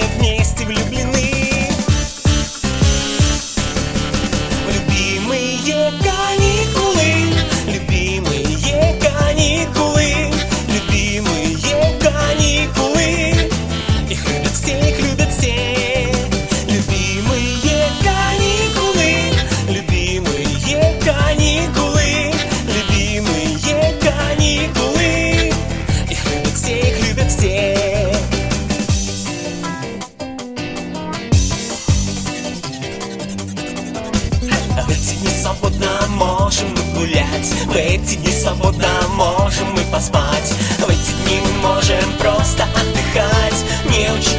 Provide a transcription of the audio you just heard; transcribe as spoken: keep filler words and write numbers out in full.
вместе влюблены. Любимые каникулы, любимые каникулы, любимые каникулы. Их любят все, их любят все. Любимые каникулы, любимые каникулы, любимые каникулы. Их любят все, их любят все. В эти дни свободно можем мы гулять, в эти дни свободно можем мы поспать, в эти дни мы можем просто отдыхать, не учить